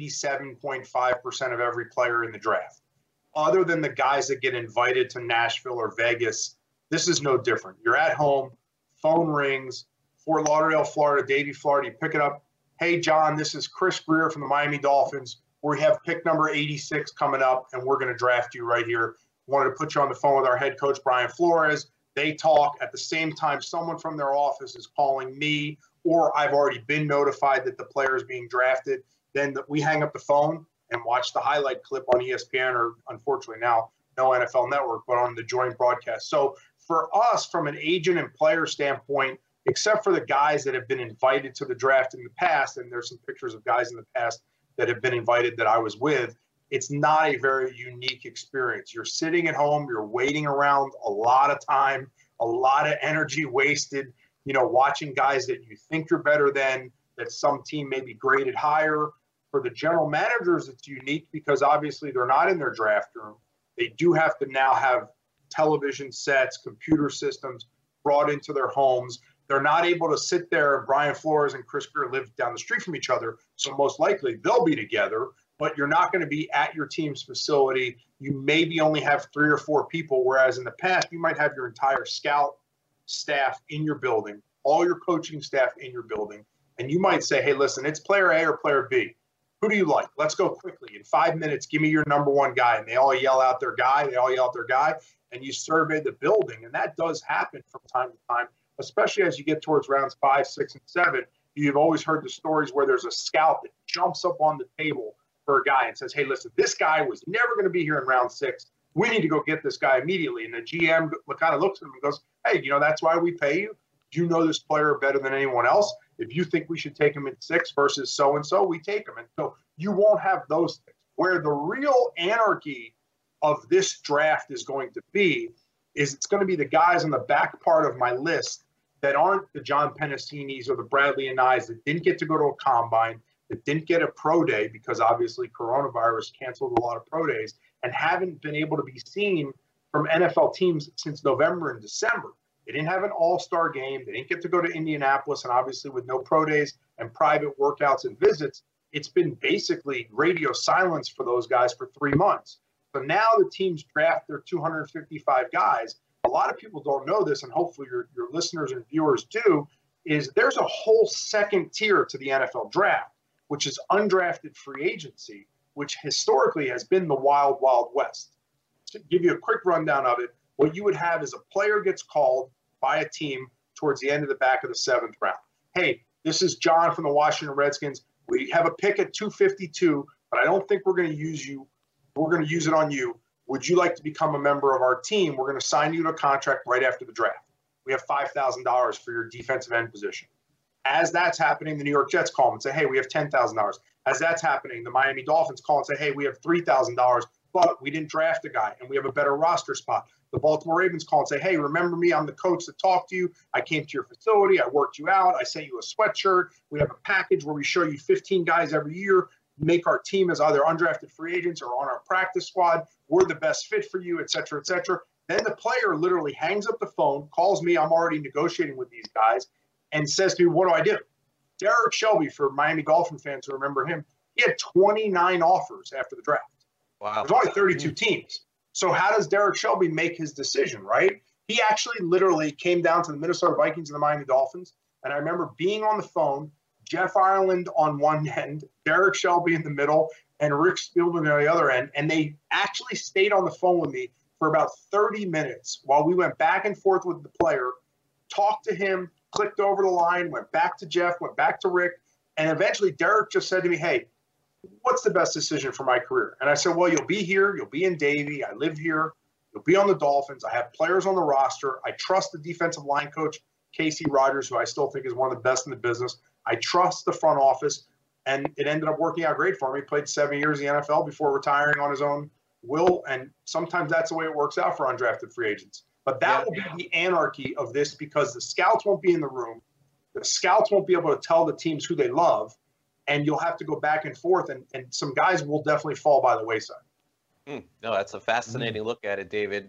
97.5% of every player in the draft. Other than the guys that get invited to Nashville or Vegas, this is no different. You're at home, phone rings, Fort Lauderdale, Florida, Davie, Florida, you pick it up. Hey, John, this is Chris Greer from the Miami Dolphins. We have pick number 86 coming up, and we're going to draft you right here. Wanted to put you on the phone with our head coach, Brian Flores. They talk. At the same time, someone from their office is calling me, or I've already been notified that the player is being drafted. Then we hang up the phone and watch the highlight clip on ESPN, or unfortunately now, no NFL Network, but on the joint broadcast. So for us, from an agent and player standpoint, except for the guys that have been invited to the draft in the past, and there's some pictures of guys in the past that have been invited that I was with, it's not a very unique experience. You're sitting at home, you're waiting around a lot of time, a lot of energy wasted, watching guys that you think you're better than, that some team may be graded higher. For the general managers, it's unique because obviously they're not in their draft room. They do have to now have television sets, computer systems brought into their homes. They're not able to sit there, and Brian Flores and Chris Greer live down the street from each other, so most likely they'll be together, but you're not going to be at your team's facility. You maybe only have 3 or 4 people, whereas in the past you might have your entire scout staff in your building, all your coaching staff in your building, and you might say, hey, listen, it's player A or player B. Who do you like? Let's go quickly. In 5 minutes, give me your number one guy. And they all yell out their guy. And you survey the building. And that does happen from time to time, especially as you get towards rounds 5, 6, and 7. You've always heard the stories where there's a scout that jumps up on the table for a guy and says, hey, listen, this guy was never going to be here in round 6. We need to go get this guy immediately. And the GM kind of looks at him and goes, hey, that's why we pay you. You know this player better than anyone else. If you think we should take him in 6 versus so-and-so, we take him. And so you won't have those things. Where the real anarchy of this draft is going to be is it's going to be the guys on the back part of my list that aren't the John Penisinis or the Bradley Anaes that didn't get to go to a combine, that didn't get a pro day because obviously coronavirus canceled a lot of pro days, and haven't been able to be seen from NFL teams since November and December. They didn't have an all-star game. They didn't get to go to Indianapolis, and obviously with no pro days and private workouts and visits, it's been basically radio silence for those guys for 3 months. So now the teams draft their 255 guys. A lot of people don't know this, and hopefully your listeners and viewers do, is there's a whole second tier to the NFL draft, which is undrafted free agency, which historically has been the wild, wild west. To give you a quick rundown of it, what you would have is a player gets called by a team towards the end of the back of the 7th round. Hey, this is John from the Washington Redskins. We have a pick at 252, but I don't think we're going to use you. We're going to use it on you. would you like to become a member of our team? We're going to sign you to a contract right after the draft. We have $5,000 for your defensive end position. As that's happening, the New York Jets call them and say, hey, we have $10,000. As that's happening, the Miami Dolphins call and say, hey, we have $3,000, but we didn't draft a guy and we have a better roster spot. The Baltimore Ravens call and say, hey, remember me? I'm the coach that talked to you. I came to your facility. I worked you out. I sent you a sweatshirt. We have a package where we show you 15 guys every year, make our team as either undrafted free agents or on our practice squad. We're the best fit for you, et cetera, et cetera. Then the player literally hangs up the phone, calls me. I'm already negotiating with these guys, and says to me, what do I do? Derek Shelby, for Miami Dolphin fans who remember him, he had 29 offers after the draft. Wow. There's only 32 teams. So how does Derek Shelby make his decision, right? He actually literally came down to the Minnesota Vikings and the Miami Dolphins, and I remember being on the phone, Jeff Ireland on one end, Derek Shelby in the middle, and Rick Spielman on the other end, and they actually stayed on the phone with me for about 30 minutes while we went back and forth with the player, talked to him, clicked over the line, went back to Jeff, went back to Rick, and eventually Derek just said to me, hey, what's the best decision for my career? And I said, well, you'll be here. You'll be in Davie. I live here. You'll be on the Dolphins. I have players on the roster. I trust the defensive line coach, Casey Rogers, who I still think is one of the best in the business. I trust the front office. And it ended up working out great for him. He played 7 years in the NFL before retiring on his own will. And sometimes that's the way it works out for undrafted free agents. But that will be the anarchy of this because the scouts won't be in the room. The scouts won't be able to tell the teams who they love. And you'll have to go back and forth. And some guys will definitely fall by the wayside. No, that's a fascinating look at it, David.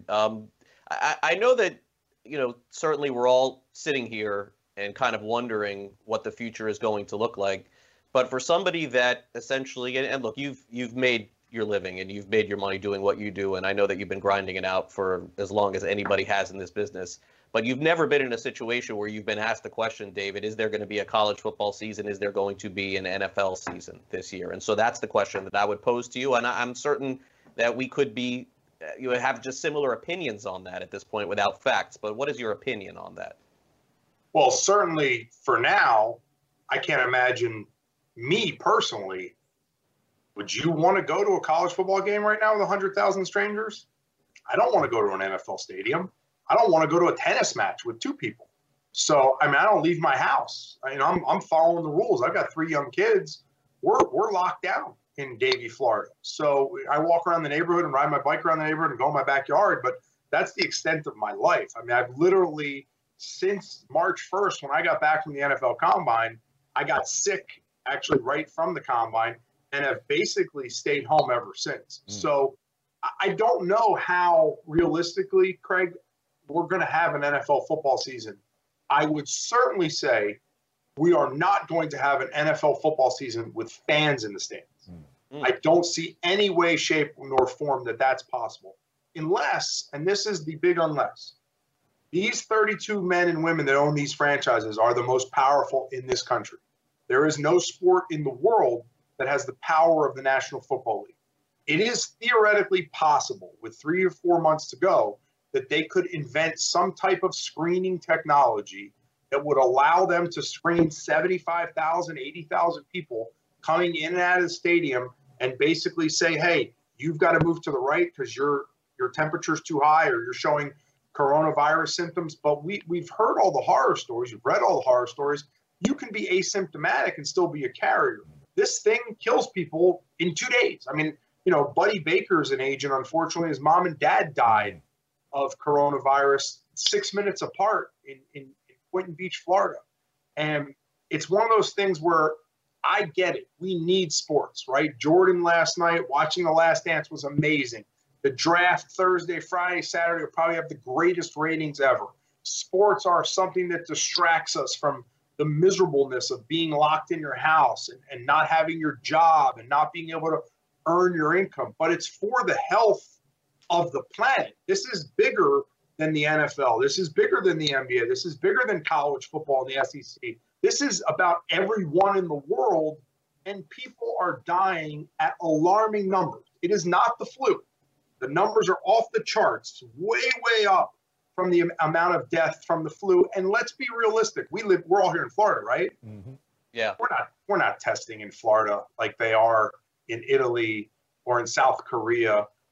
I know that, certainly we're all sitting here and kind of wondering what the future is going to look like. But for somebody that essentially, and look, you've made your living and you've made your money doing what you do. And I know that you've been grinding it out for as long as anybody has in this business. But you've never been in a situation where you've been asked the question, David, is there going to be a college football season? Is there going to be an NFL season this year? And so that's the question that I would pose to you. And I'm certain that we could be, you have just similar opinions on that at this point without facts. But what is your opinion on that? Well, certainly for now, I can't imagine me personally. Would you want to go to a college football game right now with 100,000 strangers? I don't want to go to an NFL stadium. I don't want to go to a tennis match with 2 people. So, I don't leave my house. I'm following the rules. I've got 3 young kids. We're locked down in Davie, Florida. So I walk around the neighborhood and ride my bike around the neighborhood and go in my backyard, but that's the extent of my life. I've literally, since March 1st, when I got back from the NFL Combine, I got sick actually right from the Combine and have basically stayed home ever since. So I don't know how realistically, Craig, we're going to have an NFL football season. I would certainly say we are not going to have an NFL football season with fans in the stands. I don't see any way, shape, nor form that that's possible. Unless, and this is the big unless, these 32 men and women that own these franchises are the most powerful in this country. There is no sport in the world that has the power of the National Football League. It is theoretically possible with 3 or 4 months to go that they could invent some type of screening technology that would allow them to screen 75,000, 80,000 people coming in and out of the stadium and basically say, hey, you've got to move to the right because your temperature's too high or you're showing coronavirus symptoms. But we've heard all the horror stories. You've read all the horror stories. You can be asymptomatic and still be a carrier. This thing kills people in 2 days. Buddy Baker's an agent. Unfortunately, his mom and dad died of coronavirus 6 minutes apart in Boynton Beach, Florida. And it's one of those things where I get it. We need sports, right? Jordan last night, watching The Last Dance was amazing. The draft Thursday, Friday, Saturday will probably have the greatest ratings ever. Sports are something that distracts us from the miserableness of being locked in your house and not having your job and not being able to earn your income. But it's for the health of the planet. This is bigger than the NFL. This is bigger than the NBA. This is bigger than college football and the SEC. This is about everyone in the world, and people are dying at alarming numbers. It is not the flu. The numbers are off the charts, way, way up from the amount of death from the flu. And let's be realistic. We're all here in Florida, right? Mm-hmm. Yeah. We're not testing in Florida like they are in Italy or in South Korea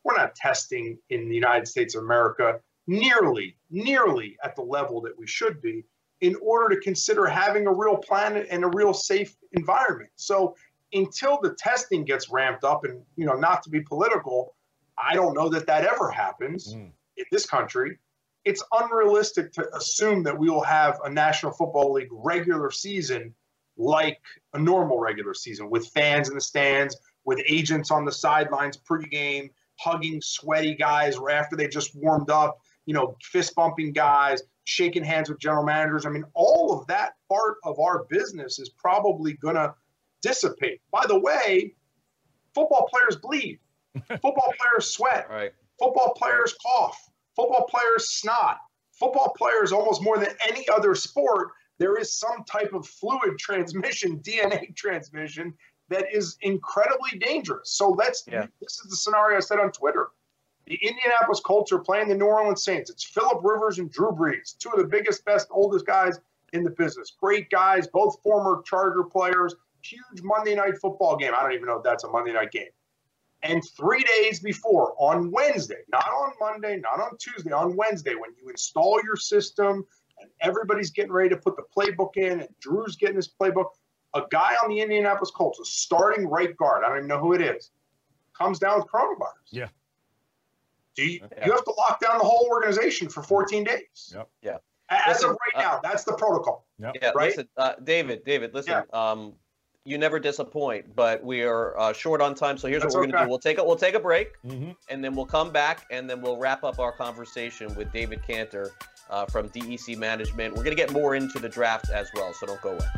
we're not testing in the United States of America nearly at the level that we should be in order to consider having a real planet and a real safe environment. So until the testing gets ramped up, and, not to be political, I don't know that ever happens in this country. It's unrealistic to assume that we will have a National Football League regular season like a normal regular season, with fans in the stands, with agents on the sidelines pregame, hugging sweaty guys after they just warmed up, fist bumping guys, shaking hands with general managers. I mean, all of that part of our business is probably going to dissipate. By the way, football players bleed. Football players sweat. Right. Football players cough. Football players snot. Football players, almost more than any other sport, there is some type of fluid transmission, DNA transmission, that is incredibly dangerous. So this is the scenario I said on Twitter. The Indianapolis Colts are playing the New Orleans Saints. It's Phillip Rivers and Drew Brees, two of the biggest, best, oldest guys in the business. Great guys, both former Charger players. Huge Monday Night Football game. I don't even know if that's a Monday night game. And 3 days before, on Wednesday, not on Monday, not on Tuesday, on Wednesday, when you install your system and everybody's getting ready to put the playbook in and Drew's getting his playbook, a guy on the Indianapolis Colts, a starting right guard, I don't even know who it is, comes down with coronavirus. Yeah. You have to lock down the whole organization for 14 days. Yep. Yeah. As of right now, that's the protocol. Yep. Yeah. Right? Listen, David, listen. Yeah. You never disappoint, but we are short on time. So here's what we're going to do. We'll take a break, and then we'll come back, and then we'll wrap up our conversation with David Cantor from DEC Management. We're going to get more into the draft as well, so don't go away.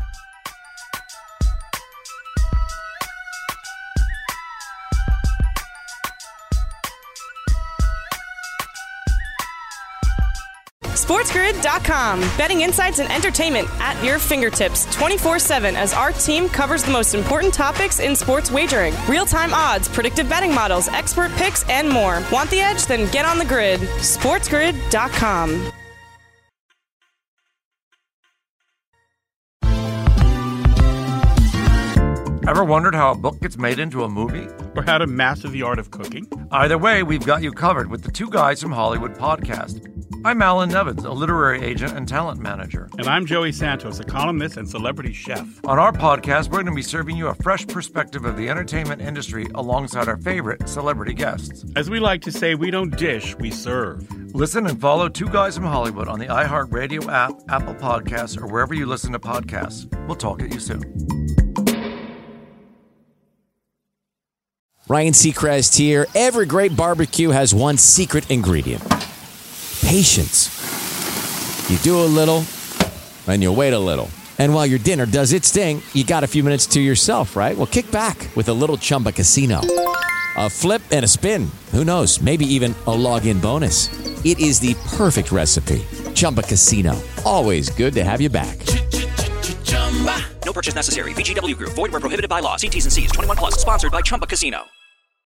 SportsGrid.com. Betting insights and entertainment at your fingertips 24/7 as our team covers the most important topics in sports wagering. Real-time odds, predictive betting models, expert picks, and more. Want the edge? Then get on the grid. SportsGrid.com. Ever wondered how a book gets made into a movie? Or how to master the art of cooking? Either way, we've got you covered with the Two Guys from Hollywood podcast. I'm Alan Nevins, a literary agent and talent manager. And I'm Joey Santos, a columnist and celebrity chef. On our podcast, we're going to be serving you a fresh perspective of the entertainment industry alongside our favorite celebrity guests. As we like to say, we don't dish, we serve. Listen and follow Two Guys from Hollywood on the iHeartRadio app, Apple Podcasts, or wherever you listen to podcasts. We'll talk at you soon. Ryan Seacrest here. Every great barbecue has one secret ingredient: patience. You do a little, and you wait a little. And while your dinner does its thing, you got a few minutes to yourself, right? Well, kick back with a little Chumba Casino. A flip and a spin. Who knows? Maybe even a log-in bonus. It is the perfect recipe. Chumba Casino. Always good to have you back. No purchase necessary. VGW Group. Void where prohibited by law. See T's and C's. 21+. Sponsored by Chumba Casino.